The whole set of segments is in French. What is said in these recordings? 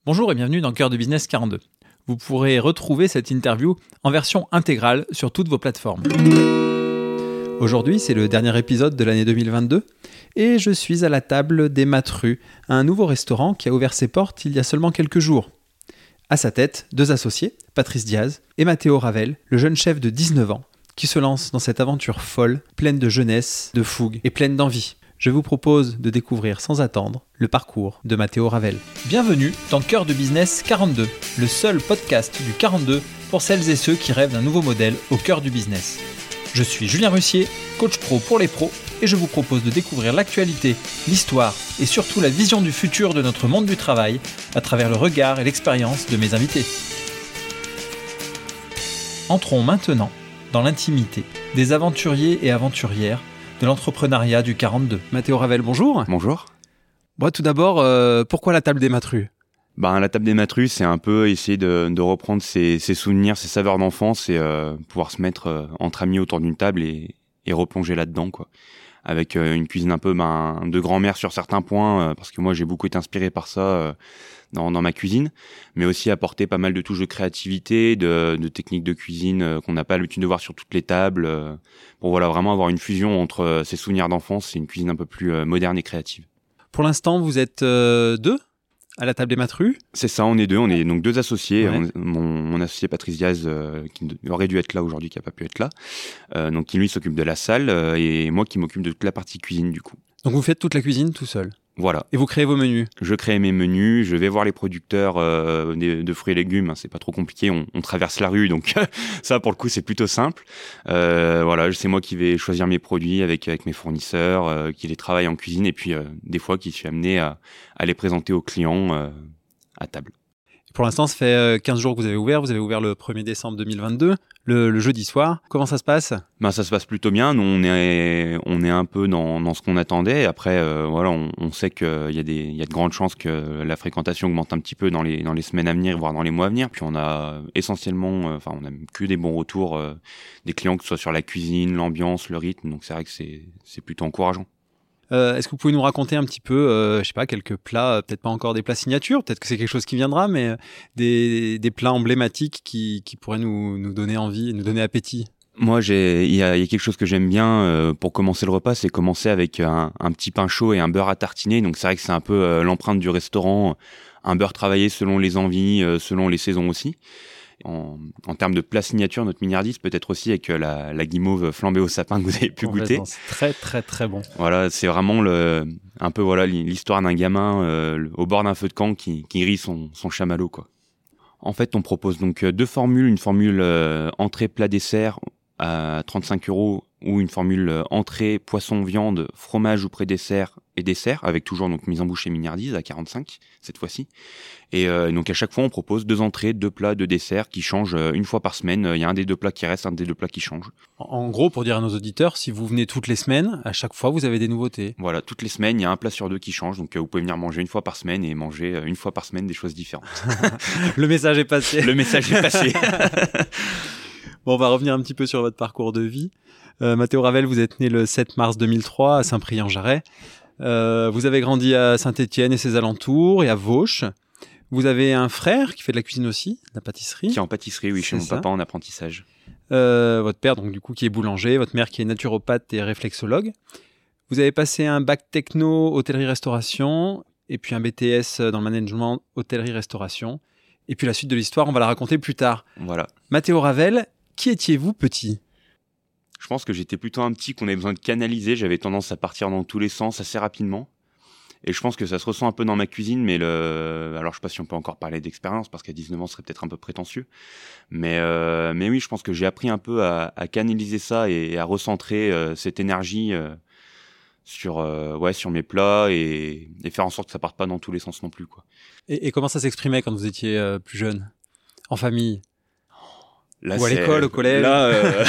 Bonjour et bienvenue dans Cœur de Business 42. Vous pourrez retrouver cette interview en version intégrale sur toutes vos plateformes. Aujourd'hui, c'est le dernier épisode de l'année 2022 et je suis à la table des Matrues, un nouveau restaurant qui a ouvert ses portes il y a seulement quelques jours. À sa tête, deux associés, Patrice Diaz et Matteo Ravel, le jeune chef de 19 ans, qui se lance dans cette aventure folle, pleine de jeunesse, de fougue et pleine d'envie. Je vous propose de découvrir sans attendre le parcours de Matteo Ravel. Bienvenue dans Cœur de Business 42, le seul podcast du 42 pour celles et ceux qui rêvent d'un nouveau modèle au cœur du business. Je suis Julien Russier, coach pro pour les pros, et je vous propose de découvrir l'actualité, l'histoire et surtout la vision du futur de notre monde du travail à travers le regard et l'expérience de mes invités. Entrons maintenant dans l'intimité des aventuriers et aventurières de l'entrepreneuriat du 42. Matteo Ravel, bonjour. Bonjour. Bon, tout d'abord, pourquoi la table des Matrues ? La table des Matrues, c'est un peu essayer de reprendre ses souvenirs, ses saveurs d'enfance et pouvoir se mettre entre amis autour d'une table et replonger là-dedans, quoi. Avec une cuisine un peu de grand-mère sur certains points, parce que moi j'ai beaucoup été inspiré par ça dans ma cuisine, mais aussi apporter pas mal de touches de créativité, de techniques de cuisine qu'on n'a pas l'habitude de voir sur toutes les tables, pour vraiment avoir une fusion entre ses souvenirs d'enfance et une cuisine un peu plus moderne et créative. Pour l'instant, vous êtes deux à la table des Matrues ? C'est ça, on est deux. On est donc deux associés. Ouais. Mon associé Patrice Diaz, qui aurait dû être là aujourd'hui, qui n'a pas pu être là, donc qui lui s'occupe de la salle, et moi qui m'occupe de toute la partie cuisine du coup. Donc vous faites toute la cuisine tout seul ? Voilà. Et vous créez vos menus ? Je crée mes menus, je vais voir les producteurs de fruits et légumes, hein, c'est pas trop compliqué, on traverse la rue, donc ça pour le coup c'est plutôt simple. C'est moi qui vais choisir mes produits avec mes fournisseurs, qui les travaille en cuisine, et puis des fois qui suis amené à les présenter aux clients à table. Pour l'instant, ça fait 15 jours que vous avez ouvert le 1er décembre 2022, le jeudi soir. Comment ça se passe ? Ça se passe plutôt bien. Nous, on est un peu dans ce qu'on attendait. Après, on sait qu'il y a de grandes chances que la fréquentation augmente un petit peu dans les semaines à venir, voire dans les mois à venir. Puis on a essentiellement, on a que des bons retours des clients, que ce soit sur la cuisine, l'ambiance, le rythme. Donc c'est vrai que c'est plutôt encourageant. Est-ce que vous pouvez nous raconter un petit peu, quelques plats, peut-être pas encore des plats signatures, peut-être que c'est quelque chose qui viendra, mais des plats emblématiques qui pourraient nous donner envie, nous donner appétit ? Moi, il y a quelque chose que j'aime bien pour commencer le repas, c'est commencer avec un petit pain chaud et un beurre à tartiner. Donc c'est vrai que c'est un peu l'empreinte du restaurant, un beurre travaillé selon les envies, selon les saisons aussi. En termes de plat signature, notre mignardise peut être aussi avec la guimauve flambée au sapin que vous avez pu goûter. C'est très très très bon. Voilà, c'est vraiment l'histoire d'un gamin au bord d'un feu de camp qui grille son chamallow, quoi. En fait, on propose donc deux formules, une formule entrée plat dessert à 35 € ou une formule entrée poisson viande fromage ou pré-dessert et dessert avec toujours donc mise en bouche et mignardise à 45 cette fois-ci. Et donc à chaque fois on propose deux entrées, deux plats, deux desserts qui changent une fois par semaine. Il y a un des deux plats qui reste, un des deux plats qui change. En gros, pour dire à nos auditeurs, si vous venez toutes les semaines, à chaque fois vous avez des nouveautés. Voilà, toutes les semaines il y a un plat sur deux qui change, donc vous pouvez venir manger une fois par semaine et manger une fois par semaine des choses différentes. Le message est passé. Le message est passé. Bon, on va revenir un petit peu sur votre parcours de vie. Matteo Ravel, vous êtes né le 7 mars 2003 à Saint-Prix-en-Jarret. Vous avez grandi à Saint-Étienne et ses alentours et à Vauches. Vous avez un frère qui fait de la cuisine aussi, de la pâtisserie. Qui est en pâtisserie, oui, chez mon papa en apprentissage. Votre père, donc du coup, qui est boulanger, votre mère qui est naturopathe et réflexologue. Vous avez passé un bac techno hôtellerie-restauration et puis un BTS dans le management hôtellerie-restauration. Et puis la suite de l'histoire, on va la raconter plus tard. Voilà. Matteo Ravel, qui étiez-vous petit ? Je pense que j'étais plutôt un petit qu'on avait besoin de canaliser. J'avais tendance à partir dans tous les sens assez rapidement. Et je pense que ça se ressent un peu dans ma cuisine, mais alors je sais pas si on peut encore parler d'expérience, parce qu'à 19 ans, ce serait peut-être un peu prétentieux. Mais oui, je pense que j'ai appris un peu à canaliser ça et à recentrer cette énergie sur mes plats et faire en sorte que ça parte pas dans tous les sens non plus, quoi. Et comment ça s'exprimait quand vous étiez plus jeune ? En famille ? Là, ou à l'école, au collège? Là,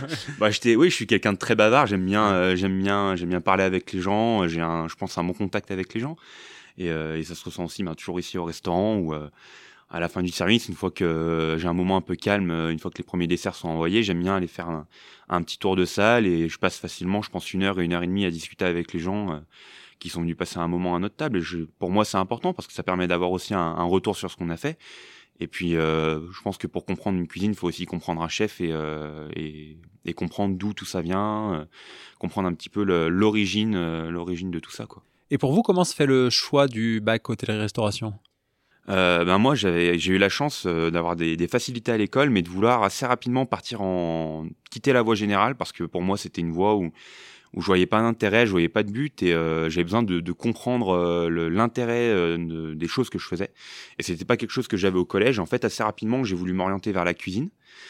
je suis quelqu'un de très bavard. J'aime bien parler avec les gens. J'ai je pense, un bon contact avec les gens. Et ça se ressent aussi, toujours ici au restaurant où, à la fin du service, une fois que j'ai un moment un peu calme, une fois que les premiers desserts sont envoyés, j'aime bien aller faire un petit tour de salle et je passe facilement, je pense, 1 heure et 1 heure et demie à discuter avec les gens qui sont venus passer un moment à notre table. Et pour moi, c'est important parce que ça permet d'avoir aussi un retour sur ce qu'on a fait. Et puis, je pense que pour comprendre une cuisine, il faut aussi comprendre un chef et comprendre d'où tout ça vient, comprendre un petit peu l'origine de tout ça, quoi. Et pour vous, comment se fait le choix du bac hôtellerie-restauration ? Moi, j'ai eu la chance d'avoir des facilités à l'école, mais de vouloir assez rapidement quitter la voie générale parce que pour moi, c'était une voie où je voyais pas d'intérêt, je voyais pas de but et j'avais besoin de comprendre l'intérêt des choses que je faisais. Et c'était pas quelque chose que j'avais au collège. En fait, assez rapidement, j'ai voulu m'orienter vers la cuisine.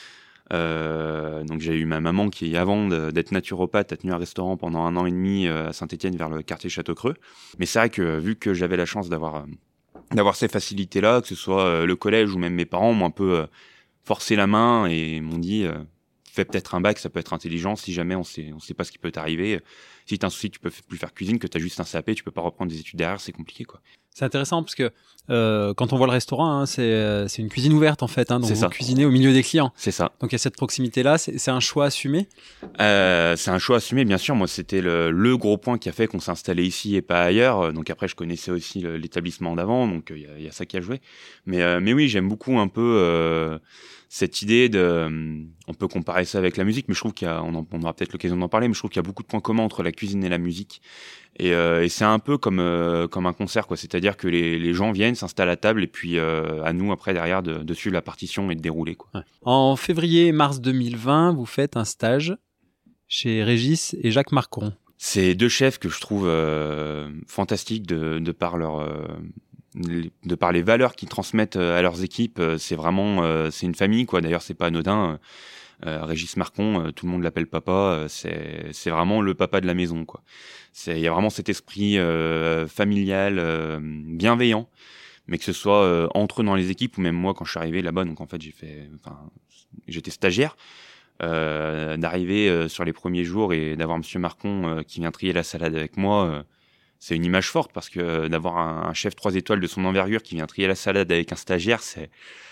Donc j'ai eu ma maman qui, avant d'être naturopathe, a tenu un restaurant pendant 1 an et demi à Saint-Étienne vers le quartier Château-Creux. Mais c'est vrai que vu que j'avais la chance d'avoir ces facilités-là, que ce soit le collège ou même mes parents m'ont un peu forcé la main et m'ont dit fais peut-être un bac, ça peut être intelligent si jamais on sait pas ce qui peut t'arriver. Si t'as un souci, tu peux plus faire cuisine, que t'as juste un CAP, tu peux pas reprendre des études derrière, c'est compliqué, quoi. C'est intéressant parce que quand on voit le restaurant, c'est une cuisine ouverte en fait, donc vous cuisinez au milieu des clients. C'est ça. Donc il y a cette proximité-là, c'est un choix assumé. C'est un choix assumé, bien sûr. Moi, c'était le gros point qui a fait qu'on s'est installé ici et pas ailleurs. Donc après, je connaissais aussi l'établissement d'avant, donc il y a ça qui a joué. Mais oui, j'aime beaucoup un peu cette idée on peut comparer ça avec la musique, mais je trouve on aura peut-être l'occasion d'en parler, mais je trouve qu'il y a beaucoup de points communs entre la cuisine et la musique. Et c'est un peu comme un concert, quoi. C'est-à-dire que les gens viennent, s'installent à table, et puis à nous après derrière de suivre la partition et de dérouler, quoi. Ouais. En février-mars 2020, vous faites un stage chez Régis et Jacques Marcon. C'est 2 chefs que je trouve fantastiques de par les valeurs qu'ils transmettent à leurs équipes. C'est vraiment c'est une famille, quoi. D'ailleurs, c'est pas anodin. Régis Marcon, tout le monde l'appelle papa. C'est vraiment le papa de la maison, quoi. Il y a vraiment cet esprit familial, bienveillant, mais que ce soit entre eux dans les équipes ou même moi quand je suis arrivé là-bas. Donc en fait, j'étais stagiaire. D'arriver sur les premiers jours et d'avoir Monsieur Marcon qui vient trier la salade avec moi, c'est une image forte parce que d'avoir un chef 3 étoiles de son envergure qui vient trier la salade avec un stagiaire, c'est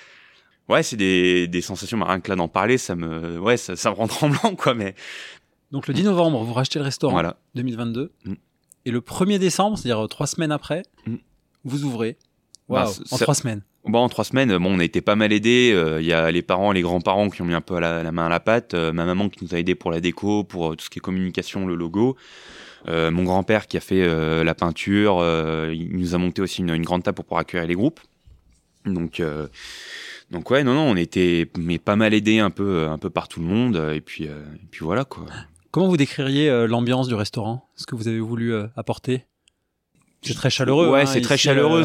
des sensations. Rien que là d'en parler, ça me rend tremblant, quoi. Mais donc le 10 novembre, vous rachetez le restaurant, voilà. 2022, et le 1er décembre, c'est-à-dire 3 semaines après, vous ouvrez. Waouh, en 3 semaines. Bon, en 3 semaines, on a été pas mal aidés. Il y a les parents, les grands-parents qui ont mis un peu la main à la pâte. Ma maman qui nous a aidés pour la déco, pour tout ce qui est communication, le logo. Mon grand-père qui a fait la peinture. Il nous a monté aussi une grande table pour pouvoir accueillir les groupes. Donc ouais, non, on était pas mal aidés un peu par tout le monde. Et puis voilà, quoi. Comment vous décririez l'ambiance du restaurant ? Ce que vous avez voulu apporter ? C'est très chaleureux. Ouais, c'est très chaleureux.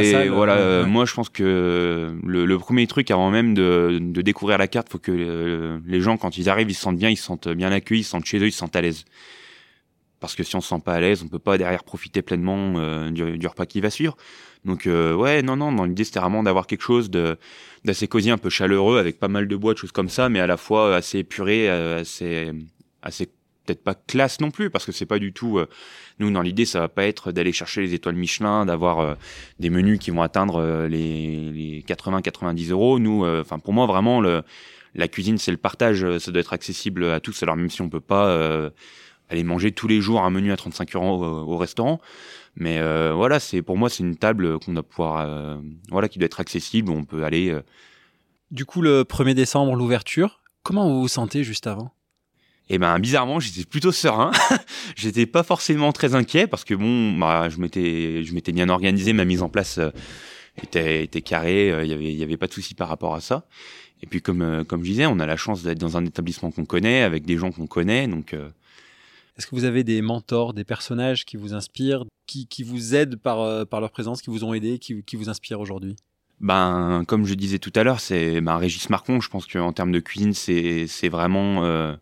Moi, je pense que le premier truc, avant même de découvrir la carte, faut que les gens, quand ils arrivent, ils se sentent bien, ils se sentent bien accueillis, ils se sentent chez eux, ils se sentent à l'aise. Parce que si on se sent pas à l'aise, on peut pas derrière profiter pleinement du repas qui va suivre. Donc dans l'idée, c'était vraiment d'avoir quelque chose d'assez cosy, un peu chaleureux, avec pas mal de bois, de choses comme ça, mais à la fois assez épuré, assez peut-être pas classe non plus, parce que c'est pas du tout nous, dans l'idée, ça va pas être d'aller chercher les étoiles Michelin, d'avoir des menus qui vont atteindre les 80-90 euros. Nous, pour moi, vraiment, la cuisine, c'est le partage. Ça doit être accessible à tous. Alors même si on peut pas aller manger tous les jours un menu à 35 euros au restaurant, mais pour moi, c'est une table qu'on doit pouvoir qui doit être accessible, où on peut aller. Du coup, le 1er décembre, l'ouverture. Comment vous vous sentez juste avant ? Et bizarrement, j'étais plutôt serein. J'étais pas forcément très inquiet parce que je m'étais bien organisé, ma mise en place était carrée, il y avait pas de souci par rapport à ça. Et puis comme je disais, on a la chance d'être dans un établissement qu'on connaît, avec des gens qu'on connaît, donc Est-ce que vous avez des mentors, des personnages qui vous inspirent, qui vous aident par leur présence, qui vous ont aidé, qui vous inspirent aujourd'hui ? Comme je disais tout à l'heure, c'est Régis Marcon. Je pense qu'en termes de cuisine, c'est vraiment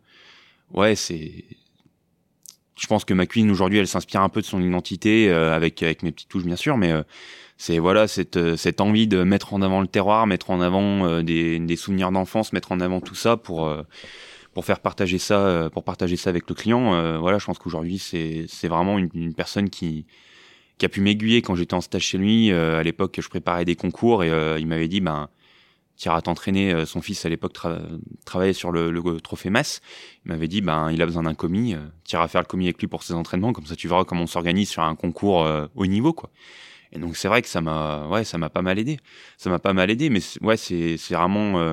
je pense que ma cuisine aujourd'hui, elle s'inspire un peu de son identité, avec mes petites touches bien sûr, mais c'est cette envie de mettre en avant le terroir, mettre en avant des souvenirs d'enfance, mettre en avant tout ça pour faire partager ça, avec le client. Je pense qu'aujourd'hui c'est vraiment une personne qui a pu m'aiguiller quand j'étais en stage chez lui. À l'époque, je préparais des concours et il m'avait dit t'iras t'entraîner. Son fils à l'époque travaillait sur le trophée masse. Il m'avait dit il a besoin d'un commis, t'iras faire le commis avec lui pour ses entraînements, comme ça tu verras comment on s'organise sur un concours haut niveau, quoi. Et donc c'est vrai que ça m'a pas mal aidé. Mais c'est vraiment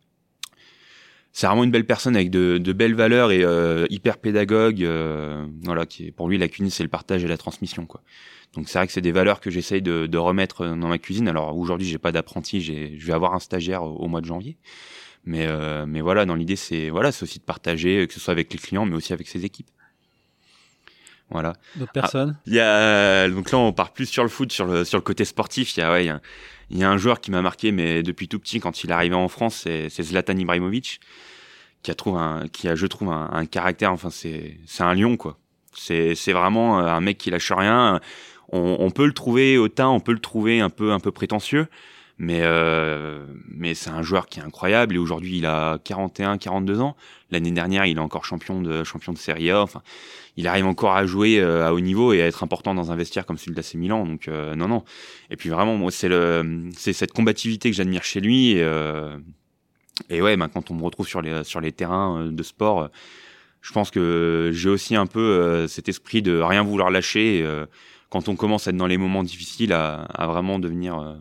une belle personne avec de belles valeurs et hyper pédagogue. Voilà, pour lui la cuisine c'est le partage et la transmission, quoi. Donc c'est vrai que c'est des valeurs que j'essaye de remettre dans ma cuisine. Alors aujourd'hui j'ai pas d'apprenti, je vais avoir un stagiaire au mois de janvier. Mais voilà, dans l'idée c'est aussi de partager, que ce soit avec les clients mais aussi avec ses équipes. Voilà. D'autres personnes? Donc là on part plus sur le foot, sur le côté sportif. Il y a un joueur qui m'a marqué, mais depuis tout petit, quand il est arrivé en France, c'est Zlatan Ibrahimovic, qui a je trouve un caractère. Enfin c'est un lion, quoi. C'est vraiment un mec qui lâche rien. On peut le trouver hautain, on peut le trouver un peu prétentieux, mais c'est un joueur qui est incroyable. Et aujourd'hui il a 42 ans. L'année dernière il est encore champion de Serie A. Enfin, il arrive encore à jouer à haut niveau et à être important dans un vestiaire comme celui de l'AC Milan. Donc non. Et puis vraiment, moi c'est cette combativité que j'admire chez lui. Et ouais, quand on me retrouve sur les terrains de sport, je pense que j'ai aussi un peu cet esprit de rien vouloir lâcher. Quand on commence à être dans les moments difficiles, à vraiment devenir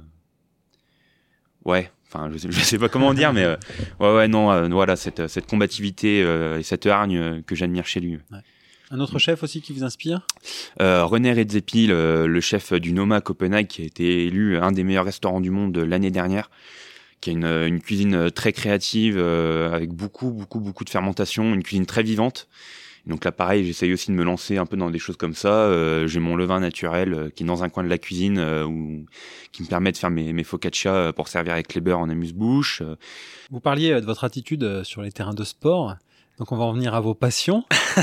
enfin je sais pas comment dire, mais voilà cette combativité et cette hargne que j'admire chez lui. Ouais. Un autre chef aussi qui vous inspire? René Redzepi, le chef du Noma Copenhague, qui a été élu un des meilleurs restaurants du monde l'année dernière, qui a une cuisine très créative, avec beaucoup de fermentation, une cuisine très vivante. Donc là, pareil, j'essaye aussi de me lancer un peu dans des choses comme ça. J'ai mon levain naturel qui est dans un coin de la cuisine, qui me permet de faire mes focaccia pour servir avec les beurres en amuse-bouche. Vous parliez de votre attitude sur les terrains de sport. Donc on va en venir à vos passions.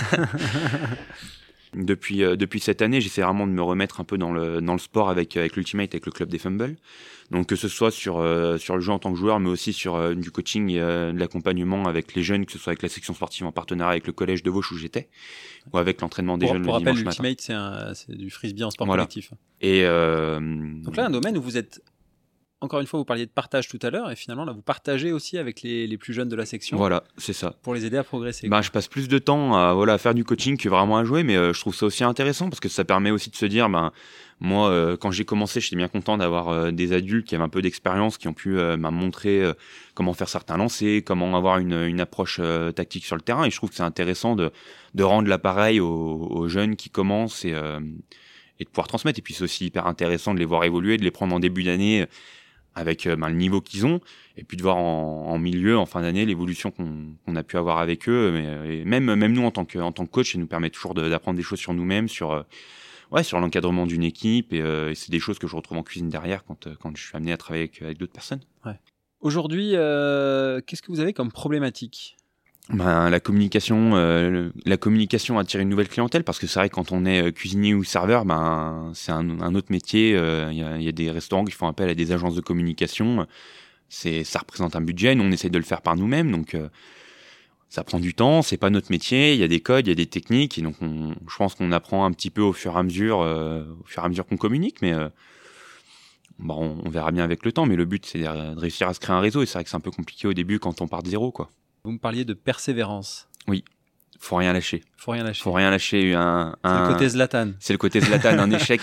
Depuis cette année, j'essaie vraiment de me remettre un peu dans le sport avec l'Ultimate, avec le club des Fumbles. Donc que ce soit sur le jeu en tant que joueur, mais aussi sur du coaching et de l'accompagnement avec les jeunes, que ce soit avec la section sportive en partenariat avec le collège de Vauche où j'étais, ou avec l'entraînement des jeunes le dimanche matin. L'Ultimate, c'est du frisbee en sport collectif. Et donc là, un domaine où vous êtes... Encore une fois, vous parliez de partage tout à l'heure, et finalement, là, vous partagez aussi avec les plus jeunes de la section. Voilà, c'est ça. Pour les aider à progresser. Je passe plus de temps à faire du coaching que vraiment à jouer, mais je trouve ça aussi intéressant parce que ça permet aussi de se dire, moi, quand j'ai commencé, j'étais bien content d'avoir des adultes qui avaient un peu d'expérience, qui ont pu me montrer comment faire certains lancers, comment avoir une approche tactique sur le terrain. Et je trouve que c'est intéressant de rendre l'appareil aux jeunes qui commencent et de pouvoir transmettre. Et puis c'est aussi hyper intéressant de les voir évoluer, de les prendre en début d'année avec le niveau qu'ils ont, et puis de voir en milieu, en fin d'année, l'évolution qu'on a pu avoir avec eux. Mais même nous, en tant que coach, ça nous permet toujours d'apprendre des choses sur nous-mêmes, sur l'encadrement d'une équipe, et c'est des choses que je retrouve en cuisine derrière quand je suis amené à travailler avec d'autres personnes. Ouais. Aujourd'hui, qu'est-ce que vous avez comme problématique ? La communication attire une nouvelle clientèle, parce que c'est vrai que quand on est cuisinier ou serveur, c'est un autre métier. Il y a des restaurants qui font appel à des agences de communication. Ça représente un budget. Nous, on essaie de le faire par nous-mêmes, donc ça prend du temps. C'est pas notre métier. Il y a des codes, il y a des techniques, et donc je pense qu'on apprend un petit peu au fur et à mesure qu'on communique, mais on verra bien avec le temps. Mais le but, c'est de réussir à se créer un réseau, et c'est vrai que c'est un peu compliqué au début quand on part de zéro, quoi. Vous me parliez de persévérance. Oui, faut rien lâcher. Faut rien lâcher. C'est le côté Zlatan. C'est le côté Zlatan, un échec.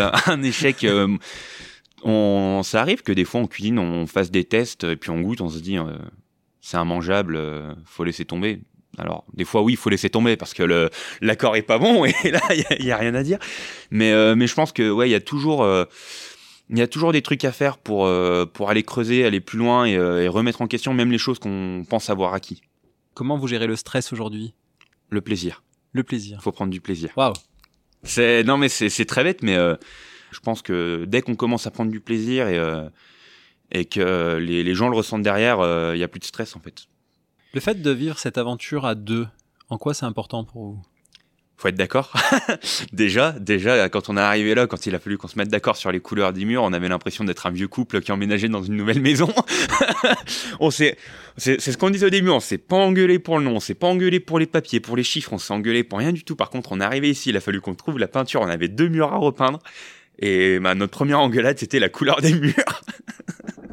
Ça arrive que des fois en cuisine, on fasse des tests et puis on goûte, on se dit c'est immangeable, faut laisser tomber. Alors des fois oui, il faut laisser tomber parce que l'accord est pas bon et là il y a rien à dire. Mais je pense que il y a toujours des trucs à faire pour aller creuser, aller plus loin et remettre en question même les choses qu'on pense avoir acquis. Comment vous gérez le stress aujourd'hui ? Le plaisir. Le plaisir. Faut prendre du plaisir. Waouh. C'est très bête, mais je pense que dès qu'on commence à prendre du plaisir et que les gens le ressentent derrière, il y a plus de stress en fait. Le fait de vivre cette aventure à deux, en quoi c'est important pour vous ? Faut être d'accord. Déjà, quand on est arrivé là, quand il a fallu qu'on se mette d'accord sur les couleurs des murs, on avait l'impression d'être un vieux couple qui emménageait dans une nouvelle maison. C'est ce qu'on disait au début, on s'est pas engueulé pour le nom, on s'est pas engueulé pour les papiers, pour les chiffres, on s'est engueulé pour rien du tout. Par contre, on est arrivé ici, il a fallu qu'on trouve la peinture, on avait 2 murs à repeindre. Et notre première engueulade, c'était la couleur des murs.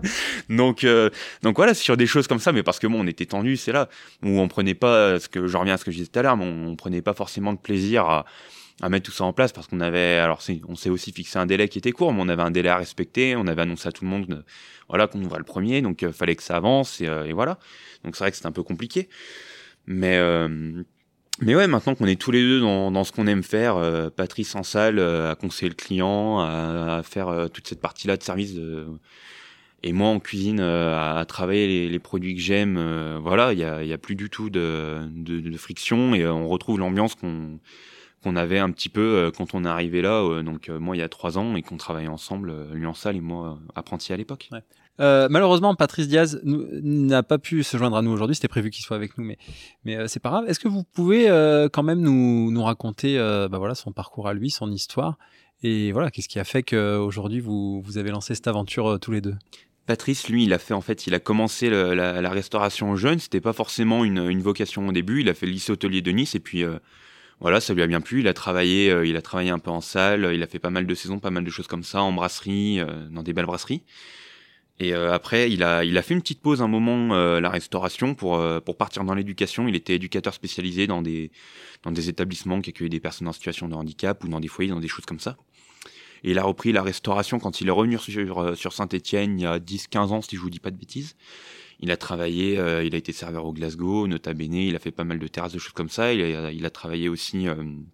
Donc voilà, sur des choses comme ça, mais parce que bon, on était tendu, c'est là où on prenait pas, je reviens à ce que je disais tout à l'heure, mais on prenait pas forcément de plaisir à mettre tout ça en place parce qu'on avait, on s'est aussi fixé un délai qui était court, mais on avait un délai à respecter, on avait annoncé à tout le monde, voilà, qu'on ouvrait le premier, donc fallait que ça avance et voilà. Donc c'est vrai que c'était un peu compliqué, mais ouais, maintenant qu'on est tous les deux dans ce qu'on aime faire, Patrice en salle, à conseiller le client, à faire toute cette partie-là de service, et moi en cuisine, à travailler les produits que j'aime, voilà, il y a plus du tout de friction et on retrouve l'ambiance qu'on avait un petit peu quand on est arrivé là, donc moi il y a 3 ans et qu'on travaillait ensemble, lui en salle et moi apprenti à l'époque. Ouais. Malheureusement, Patrice Diaz n'a pas pu se joindre à nous aujourd'hui. C'était prévu qu'il soit avec nous, mais c'est pas grave. Est-ce que vous pouvez quand même nous raconter voilà, son parcours à lui, son histoire, et voilà, qu'est-ce qui a fait qu'aujourd'hui vous avez lancé cette aventure tous les deux? Patrice, lui, il a commencé la restauration jeune. C'était pas forcément une vocation au début. Il a fait le lycée hôtelier de Nice et puis voilà, ça lui a bien plu. Il a travaillé un peu en salle. Il a fait pas mal de saisons, pas mal de choses comme ça, en brasserie, dans des belles brasseries. Et après, il a fait une petite pause un moment, la restauration, pour partir dans l'éducation. Il était éducateur spécialisé dans des établissements qui accueillent des personnes en situation de handicap ou dans des foyers, dans des choses comme ça. Et il a repris la restauration quand il est revenu sur Saint-Étienne il y a 10-15 ans, si je vous dis pas de bêtises. Il a travaillé, il a été serveur au Glasgow, Nota Bene, il a fait pas mal de terrasses, de choses comme ça. Il a travaillé aussi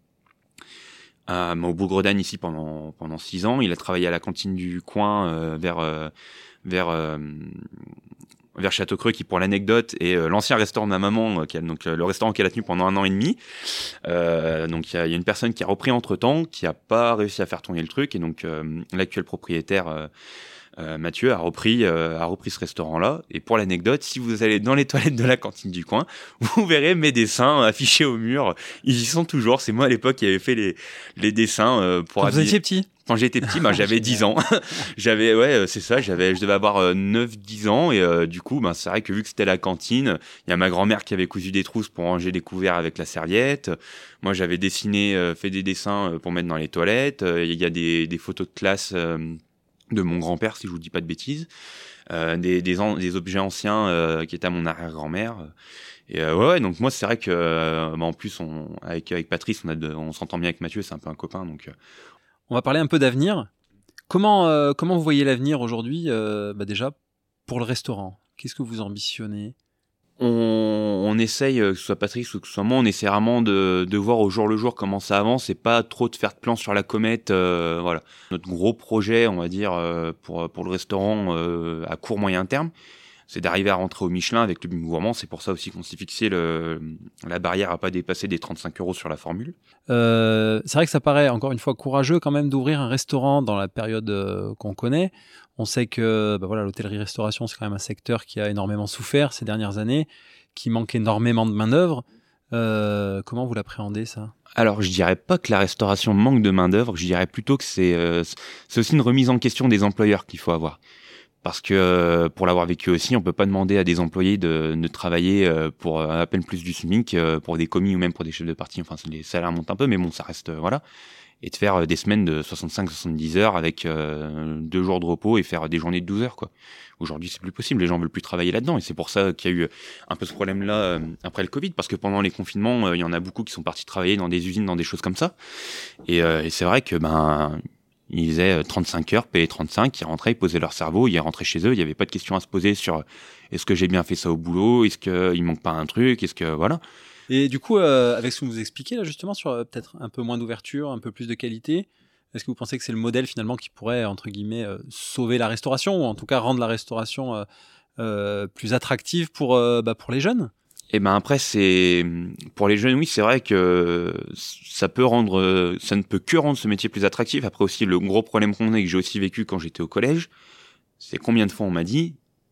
au Bourg-Gredane ici pendant 6 ans. Il a travaillé à la cantine du coin vers Châteaucreux, qui pour l'anecdote est l'ancien restaurant de ma maman, le restaurant qu'elle a tenu pendant 1 an et demi. Donc il y a une personne qui a repris entre-temps, qui a pas réussi à faire tourner le truc, et donc l'actuel propriétaire Mathieu a repris ce restaurant-là. Et pour l'anecdote, si vous allez dans les toilettes de la cantine du coin, vous verrez mes dessins affichés au mur. Ils y sont toujours. C'est moi à l'époque qui avais fait les dessins pour Quand vous étiez petit. Quand j'étais petit, j'avais 10 ans. C'est ça, je devais avoir 9-10 ans et du coup, c'est vrai que vu que c'était la cantine, il y a ma grand-mère qui avait cousu des trousses pour ranger les couverts avec la serviette. Moi, j'avais dessiné, fait des dessins pour mettre dans les toilettes. Il y a des photos de classe de mon grand-père, si je vous dis pas de bêtises. Des objets anciens qui étaient à mon arrière-grand-mère. Et donc moi, c'est vrai que en plus, avec Patrice, on s'entend bien avec Mathieu, c'est un peu un copain, donc... On va parler un peu d'avenir. Comment vous voyez l'avenir aujourd'hui, déjà, pour le restaurant? Qu'est-ce que vous ambitionnez? On essaye, que ce soit Patrice ou que ce soit moi, on essaie vraiment de voir au jour le jour comment ça avance et pas trop de faire de plans sur la comète. Voilà. Notre gros projet, on va dire, pour le restaurant à court moyen terme, c'est d'arriver à rentrer au Michelin avec le Bim Gourmand. C'est pour ça aussi qu'on s'est fixé la barrière à pas dépasser des 35 € sur la formule. C'est vrai que ça paraît, encore une fois, courageux quand même d'ouvrir un restaurant dans la période qu'on connaît. On sait que l'hôtellerie-restauration, c'est quand même un secteur qui a énormément souffert ces dernières années, qui manque énormément de main-d'œuvre. Comment vous l'appréhendez, ça? Alors, je dirais pas que la restauration manque de main-d'œuvre, je dirais plutôt que c'est aussi une remise en question des employeurs qu'il faut avoir. Parce que pour l'avoir vécu aussi, on peut pas demander à des employés de travailler pour à peine plus du SMIC, pour des commis ou même pour des chefs de partie. Enfin, les salaires montent un peu, mais bon, ça reste voilà. Et de faire des semaines de 65-70 heures avec 2 jours de repos et faire des journées de 12 heures, quoi. Aujourd'hui, c'est plus possible. Les gens veulent plus travailler là-dedans, et c'est pour ça qu'il y a eu un peu ce problème-là après le Covid, parce que pendant les confinements, il y en a beaucoup qui sont partis travailler dans des usines, dans des choses comme ça. Et c'est vrai que ils faisaient 35 heures, payés 35, ils rentraient, ils posaient leur cerveau, ils rentraient chez eux, il n'y avait pas de questions à se poser sur est-ce que j'ai bien fait ça au boulot, est-ce qu'il manque pas un truc, est-ce que voilà. Et du coup, avec ce que vous expliquez là justement sur peut-être un peu moins d'ouverture, un peu plus de qualité, est-ce que vous pensez que c'est le modèle finalement qui pourrait, entre guillemets, sauver la restauration, ou en tout cas rendre la restauration plus attractive pour les jeunes? Et après, c'est pour les jeunes, oui, c'est vrai que ça ne peut que rendre ce métier plus attractif. Après aussi, le gros problème qu'on a et que j'ai aussi vécu quand j'étais au collège, c'est combien de fois on m'a dit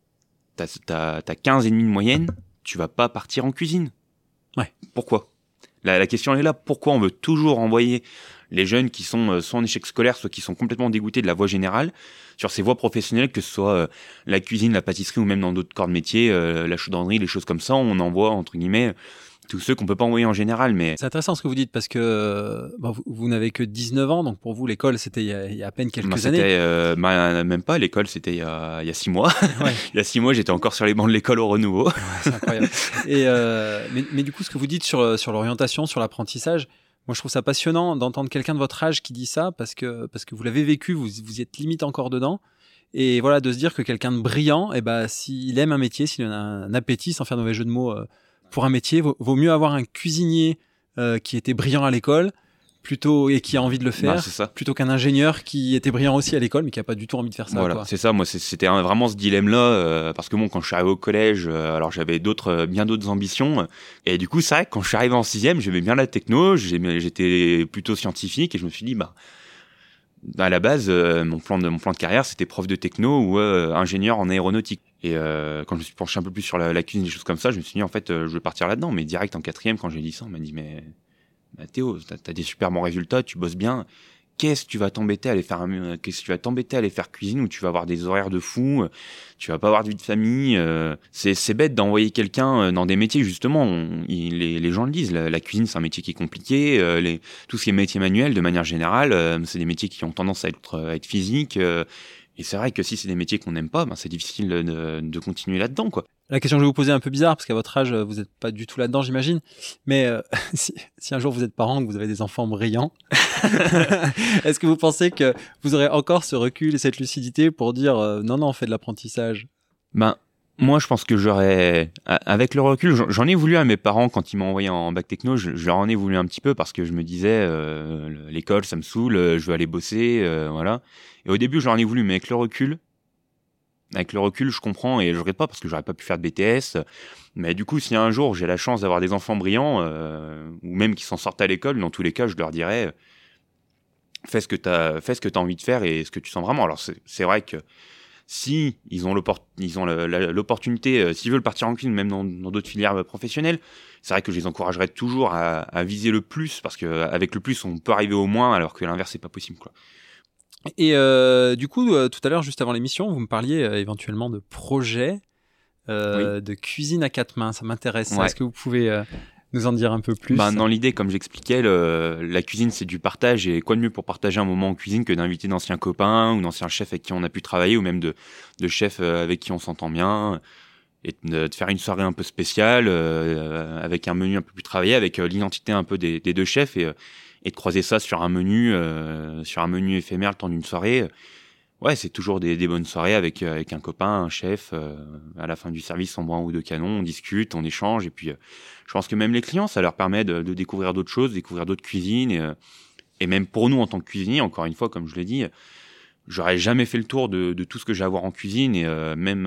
t'as 15 et demi de moyenne, tu vas pas partir en cuisine. Ouais. Pourquoi? La question elle est là. Pourquoi on veut toujours envoyer les jeunes qui sont soit en échec scolaire, soit qui sont complètement dégoûtés de la voie générale, sur ces voies professionnelles, que ce soit la cuisine, la pâtisserie ou même dans d'autres corps de métier, la chaudronnerie, les choses comme ça, on envoie entre guillemets tous ceux qu'on peut pas envoyer en général, mais C'est intéressant ce que vous dites parce que vous n'avez que 19 ans, donc pour vous, l'école, c'était il y a à peine quelques années. Même pas, l'école, c'était il y a 6 mois. Ouais. Il y a 6 mois, j'étais encore sur les bancs de l'école au Renouveau. Ouais, c'est incroyable. Et, mais du coup, ce que vous dites sur l'orientation, sur l'apprentissage, moi, je trouve ça passionnant d'entendre quelqu'un de votre âge qui dit ça parce que vous l'avez vécu, vous y êtes limite encore dedans. Et voilà, de se dire que quelqu'un de brillant, s'il aime un métier, s'il a un appétit, sans faire de mauvais jeu de mots, pour un métier, vaut mieux avoir un cuisinier qui était brillant à l'école et qui a envie de le faire, c'est ça. plutôt qu'un ingénieur qui était brillant aussi à l'école mais qui a pas du tout envie de faire ça. Voilà, quoi. c'est ça. Moi, c'était vraiment ce dilemme-là, parce que bon, quand je suis arrivé au collège, alors j'avais bien d'autres ambitions, et du coup, c'est vrai que quand je suis arrivé en 6e, j'aimais bien la techno, j'étais plutôt scientifique, et je me suis dit, à la base, mon plan de carrière, c'était prof de techno ou ingénieur en aéronautique. Et quand je me suis penché un peu plus sur la cuisine, des choses comme ça, je me suis dit, en fait, je vais partir là-dedans. Mais direct en 4e, quand j'ai dit ça, on m'a dit, mais Théo, t'as des super bons résultats, tu bosses bien. Qu'est-ce que tu vas t'embêter à aller faire cuisine où tu vas avoir des horaires de fou, tu vas pas avoir de vie de famille. C'est bête d'envoyer quelqu'un dans des métiers, justement. Les gens le disent, la cuisine, c'est un métier qui est compliqué. Tout ce qui est métier manuel, de manière générale, c'est des métiers qui ont tendance à être physiques. Et c'est vrai que si c'est des métiers qu'on n'aime pas, c'est difficile de continuer là-dedans, quoi. La question que je vais vous poser est un peu bizarre parce qu'à votre âge, vous n'êtes pas du tout là-dedans, j'imagine. Mais si un jour vous êtes parent, que vous avez des enfants brillants, est-ce que vous pensez que vous aurez encore ce recul et cette lucidité pour dire non, on fait de l'apprentissage ? Moi, je pense que avec le recul, j'en ai voulu à mes parents quand ils m'ont envoyé en bac techno, je leur en ai voulu un petit peu parce que je me disais, l'école, ça me saoule, je veux aller bosser, voilà. Et au début, je leur en ai voulu, mais avec le recul, je comprends et je regrette pas parce que j'aurais pas pu faire de BTS. Mais du coup, si un jour j'ai la chance d'avoir des enfants brillants, ou même qui s'en sortent à l'école, dans tous les cas, je leur dirais, fais ce que t'as envie de faire et ce que tu sens vraiment. Alors, c'est vrai que si ils ont l'opportunité, s'ils veulent partir en cuisine, même dans d'autres filières professionnelles, c'est vrai que je les encouragerais toujours à viser le plus, parce qu'avec le plus, on peut arriver au moins, alors que l'inverse, c'est pas possible, quoi. Et du coup, tout à l'heure, juste avant l'émission, vous me parliez éventuellement de projets de cuisine à 4 mains. Ça m'intéresse. Ouais. Est-ce que vous pouvez nous en dire un peu plus ? Dans l'idée, comme j'expliquais, la cuisine, c'est du partage. Et quoi de mieux pour partager un moment en cuisine que d'inviter d'anciens copains ou d'anciens chefs avec qui on a pu travailler, ou même de chefs avec qui on s'entend bien, et de faire une soirée un peu spéciale avec un menu un peu plus travaillé, avec l'identité un peu des deux chefs, et de croiser ça sur un menu éphémère le temps d'une soirée. Ouais, c'est toujours des bonnes soirées avec un copain, un chef. À la fin du service, on boit un ou deux canons, on discute, on échange. Et puis, je pense que même les clients, ça leur permet de découvrir d'autres choses, découvrir d'autres cuisines. Et même pour nous, en tant que cuisiniers, encore une fois, comme je l'ai dit, j'aurais jamais fait le tour de tout ce que j'ai à voir en cuisine. Et même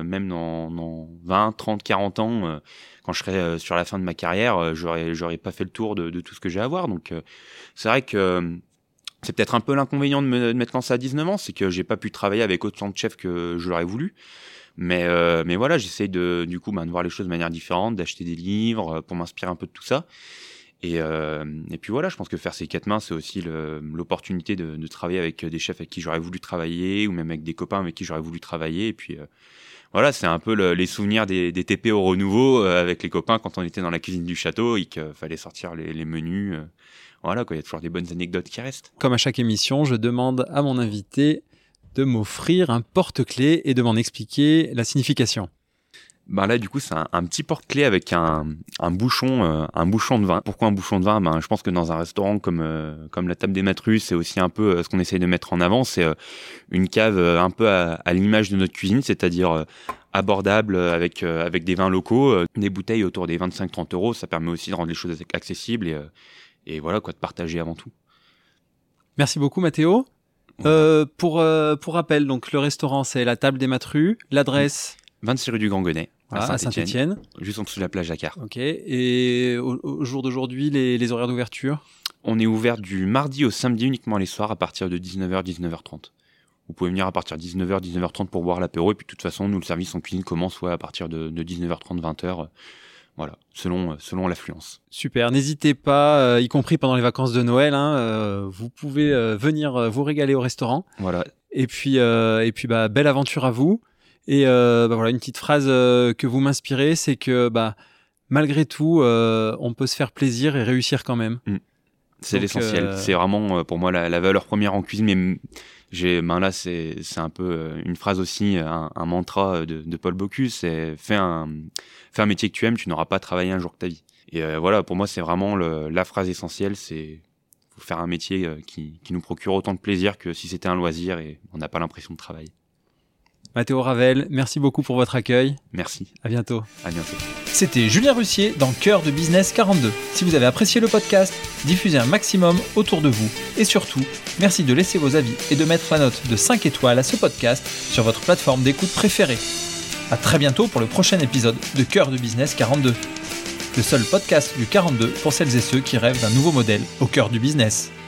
dans 20, 30, 40 ans, quand je serai sur la fin de ma carrière, j'aurais pas fait le tour de tout ce que j'ai à voir. Donc, c'est vrai que c'est peut-être un peu l'inconvénient de m'être lancé à 19 ans, c'est que j'ai pas pu travailler avec autant de chefs que je l'aurais voulu. Mais voilà, j'essaye de voir les choses de manière différente, d'acheter des livres pour m'inspirer un peu de tout ça. Et puis voilà, je pense que faire ces 4 mains, c'est aussi l'opportunité de travailler avec des chefs avec qui j'aurais voulu travailler, ou même avec des copains avec qui j'aurais voulu travailler. Et puis voilà, c'est un peu les souvenirs des TP au Renouveau avec les copains quand on était dans la cuisine du château et qu'il fallait sortir les menus. Voilà, il y a toujours des bonnes anecdotes qui restent. Comme à chaque émission, je demande à mon invité de m'offrir un porte-clés et de m'en expliquer la signification. Là, du coup, c'est un petit porte-clés avec un bouchon de vin. Pourquoi un bouchon de vin ? Je pense que dans un restaurant comme la Table des Matrus, c'est aussi un peu ce qu'on essaye de mettre en avant. C'est une cave un peu à l'image de notre cuisine, c'est-à-dire abordable avec des vins locaux, des bouteilles autour des 25-30 €. Ça permet aussi de rendre les choses accessibles et voilà, de partager avant tout. Merci beaucoup, Mathéo. Pour rappel, donc le restaurant, c'est la Table des Matrus. L'adresse 26 rue du Grand-Gonnet, à Saint-Étienne. Juste en dessous de la plage Jacquard. Ok. Et au jour d'aujourd'hui, les horaires d'ouverture ? On est ouvert du mardi au samedi uniquement les soirs à partir de 19h, 19h30. Vous pouvez venir à partir de 19h, 19h30 pour boire l'apéro. Et puis de toute façon, nous, le service en cuisine commence à partir de 19h30, 20h. Voilà, selon l'affluence. Super, n'hésitez pas, y compris pendant les vacances de Noël, vous pouvez venir vous régaler au restaurant. Voilà. Et puis belle aventure à vous. Et voilà, une petite phrase que vous m'inspirez, c'est que malgré tout, on peut se faire plaisir et réussir quand même. C'est Donc, l'essentiel. C'est vraiment pour moi la valeur première en cuisine. Mais là, c'est un peu une phrase aussi, un mantra de Paul Bocuse. C'est fais un métier que tu aimes, tu n'auras pas travaillé un jour de ta vie. Et voilà, pour moi, c'est vraiment la phrase essentielle. C'est faut faire un métier qui nous procure autant de plaisir que si c'était un loisir et on n'a pas l'impression de travailler. Mathéo Ravel, merci beaucoup pour votre accueil. Merci. À bientôt. À bientôt. C'était Julien Russier dans Cœur de Business 42. Si vous avez apprécié le podcast, diffusez un maximum autour de vous. Et surtout, merci de laisser vos avis et de mettre la note de 5 étoiles à ce podcast sur votre plateforme d'écoute préférée. À très bientôt pour le prochain épisode de Cœur de Business 42. Le seul podcast du 42 pour celles et ceux qui rêvent d'un nouveau modèle au cœur du business.